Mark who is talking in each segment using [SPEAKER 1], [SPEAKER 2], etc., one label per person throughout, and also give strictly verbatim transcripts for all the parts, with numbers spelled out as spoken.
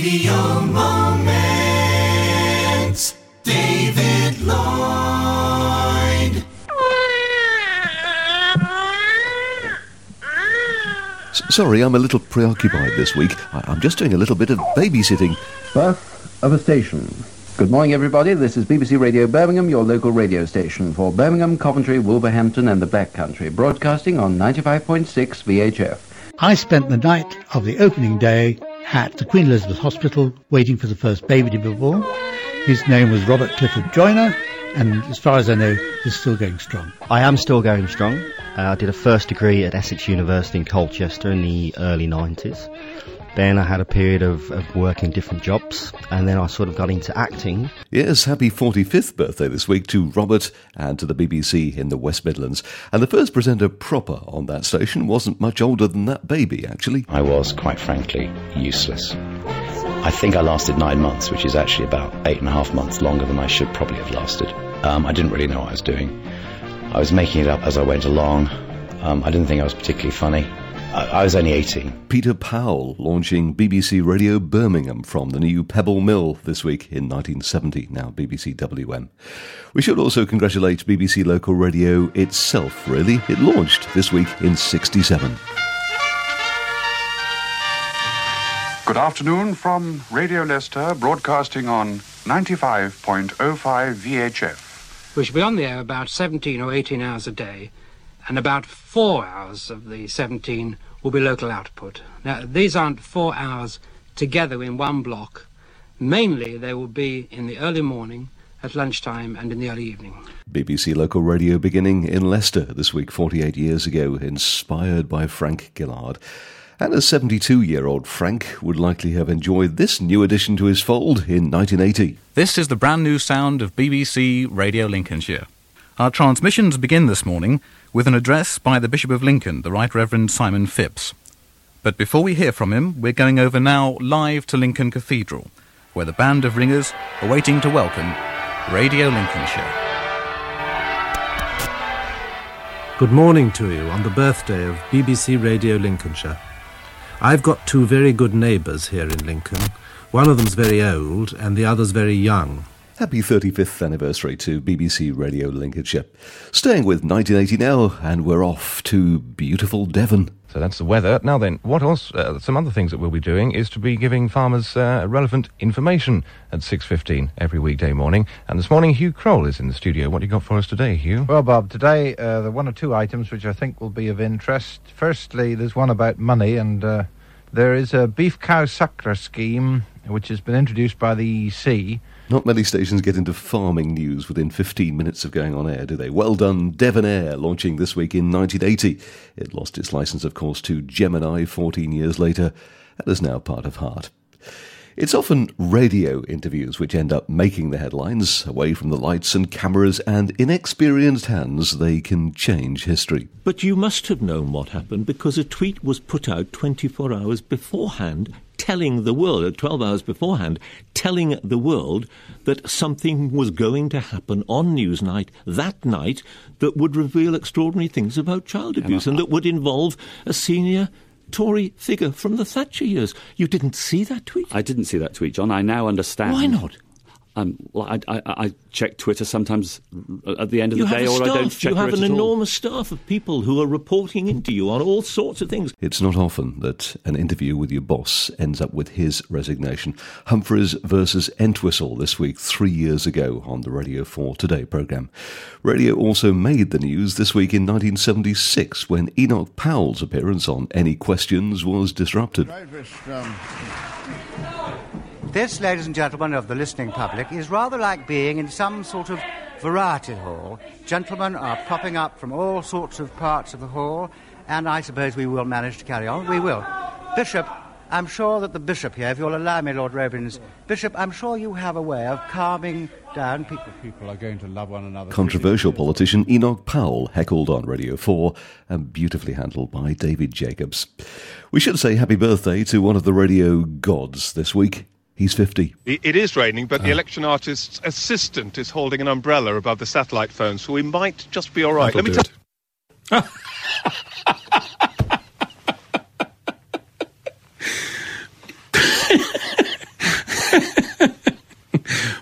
[SPEAKER 1] Radio Moments. David Lloyd.
[SPEAKER 2] S- sorry, I'm a little preoccupied this week. I- I'm just doing a little bit of babysitting.
[SPEAKER 3] Birth of a station. Good morning, everybody. This is B B C Radio Birmingham, your local radio station for Birmingham, Coventry, Wolverhampton and the Black Country, broadcasting on ninety-five point six V H F.
[SPEAKER 4] I spent the night of the opening day at the Queen Elizabeth Hospital waiting for the first baby to be born. His name was Robert Clifford Joyner, and as far as I know, he's still going strong.
[SPEAKER 5] I am still going strong. Uh, I did a first degree at Essex University in Colchester in the early nineties. Then I had a period of, of working different jobs, and then I sort of got into acting.
[SPEAKER 2] Yes, happy forty-fifth birthday this week to Robert and to the B B C in the West Midlands. And the first presenter proper on that station wasn't much older than that baby, actually.
[SPEAKER 6] I was, quite frankly, useless. I think I lasted nine months, which is actually about eight and a half months longer than I should probably have lasted. Um, I didn't really know what I was doing. I was making it up as I went along. Um, I didn't think I was particularly funny. I was only eighteen.
[SPEAKER 2] Peter Powell launching B B C Radio Birmingham from the new Pebble Mill this week in nineteen seventy, now B B C W M. We should also congratulate B B C Local Radio itself, really. It launched this week in sixty-seven.
[SPEAKER 7] Good afternoon from Radio Leicester, broadcasting on ninety-five point oh five V H F.
[SPEAKER 8] We shall be on the air about seventeen or eighteen hours a day, and about four hours of the seventeen will be local output. Now, these aren't four hours together in one block. Mainly, they will be in the early morning, at lunchtime, and in the early evening.
[SPEAKER 2] B B C Local Radio beginning in Leicester this week, forty-eight years ago, inspired by Frank Gillard. And a seventy-two-year-old Frank would likely have enjoyed this new addition to his fold in nineteen eighty.
[SPEAKER 9] This is the brand new sound of B B C Radio Lincolnshire. Our transmissions begin this morning with an address by the Bishop of Lincoln, the Right Reverend Simon Phipps. But before we hear from him, we're going over now live to Lincoln Cathedral, where the band of ringers are waiting to welcome Radio Lincolnshire.
[SPEAKER 10] Good morning to you on the birthday of B B C Radio Lincolnshire. I've got two very good neighbours here in Lincoln. One of them's very old and the other's very young.
[SPEAKER 2] Happy thirty-fifth anniversary to B B C Radio Lincolnshire. Staying with nineteen eighty now, and we're off to beautiful Devon.
[SPEAKER 11] So that's the weather. Now then, what else, uh, some other things that we'll be doing is to be giving farmers uh, relevant information at six fifteen every weekday morning. And this morning, Hugh Kroll is in the studio. What do you got for us today, Hugh?
[SPEAKER 12] Well, Bob, today uh, there are one or two items which I think will be of interest. Firstly, there's one about money, and uh, there is a beef cow suckler scheme which has been introduced by the E C.
[SPEAKER 2] Not many stations get into farming news within fifteen minutes of going on air, do they? Well done, Devon Air, launching this week in nineteen eighty. It lost its licence, of course, to Gemini fourteen years later, and is now part of Heart. It's often radio interviews which end up making the headlines. Away from the lights and cameras and inexperienced hands, they can change history.
[SPEAKER 13] But you must have known what happened, because a tweet was put out twenty-four hours beforehand, telling the world, twelve hours beforehand, telling the world that something was going to happen on Newsnight that night that would reveal extraordinary things about child abuse, and that would involve a senior Tory figure from the Thatcher years. You didn't see that tweet?
[SPEAKER 14] I didn't see that tweet, John. I now understand.
[SPEAKER 12] Why not?
[SPEAKER 14] Um, well, I, I, I check Twitter sometimes at the end of
[SPEAKER 13] you
[SPEAKER 14] the day, or
[SPEAKER 13] staff.
[SPEAKER 14] I don't check
[SPEAKER 13] You have
[SPEAKER 14] it
[SPEAKER 13] an
[SPEAKER 14] at all.
[SPEAKER 13] enormous staff of people who are reporting into you on all sorts of things.
[SPEAKER 2] It's not often that an interview with your boss ends up with his resignation. Humphreys versus Entwistle this week, three years ago on the Radio four Today programme. Radio also made the news this week in nineteen seventy-six when Enoch Powell's appearance on Any Questions was disrupted.
[SPEAKER 15] This, ladies and gentlemen of the listening public, is rather like being in some sort of variety hall. Gentlemen are popping up from all sorts of parts of the hall, and I suppose we will manage to carry on. We will. Bishop, I'm sure that the Bishop here, if you'll allow me, Lord Robins, Bishop, I'm sure you have a way of calming down people.
[SPEAKER 12] People are going to love one another.
[SPEAKER 2] Controversial politician Enoch Powell heckled on Radio four, and beautifully handled by David Jacobs. We should say happy birthday to one of the radio gods this week. He's fifty.
[SPEAKER 16] It is raining, but
[SPEAKER 2] oh.
[SPEAKER 16] the election artist's assistant is holding an umbrella above the satellite phone, so we might just be all right.
[SPEAKER 2] That'll
[SPEAKER 16] Let me
[SPEAKER 2] do
[SPEAKER 16] tell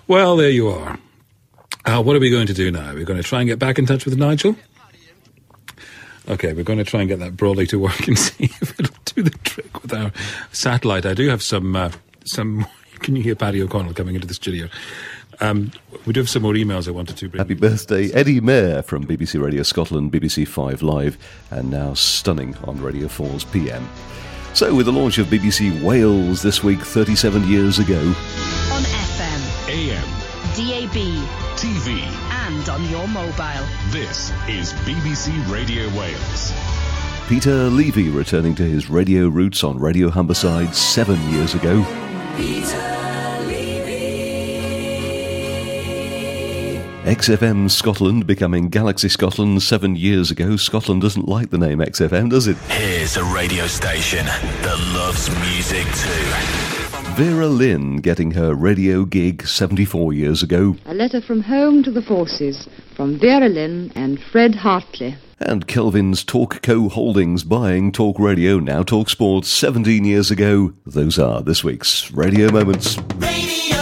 [SPEAKER 17] Well, there you are. Uh, what are we going to do now? We're going to try and get back in touch with Nigel? Okay, we're going to try and get that Brawley to work and see if it'll do the trick with our satellite. I do have some, uh, some. Can you hear Paddy O'Connell coming into the studio? Um, we do have some more emails I wanted to bring.
[SPEAKER 2] Happy birthday, Eddie Mair from B B C Radio Scotland, B B C Five Live, and now stunning on Radio four's P M. So, with the launch of B B C Wales this week, thirty-seven years ago.
[SPEAKER 18] On F M,
[SPEAKER 19] A M,
[SPEAKER 18] D A B,
[SPEAKER 19] T V,
[SPEAKER 18] and on your mobile.
[SPEAKER 19] This is B B C Radio Wales.
[SPEAKER 2] Peter Levy returning to his radio roots on Radio Humberside seven years ago.
[SPEAKER 1] Peter
[SPEAKER 2] X F M Scotland becoming Galaxy Scotland seven years ago. Scotland doesn't like the name X F M, does it?
[SPEAKER 19] Here's a radio station that loves music too.
[SPEAKER 2] Vera Lynn getting her radio gig seventy-four years ago.
[SPEAKER 20] A letter from home to the forces from Vera Lynn and Fred Hartley.
[SPEAKER 2] And Kelvin's Talk Co Holdings buying Talk Radio, now Talk Sports, seventeen years ago. Those are this week's Radio Moments.
[SPEAKER 1] Radio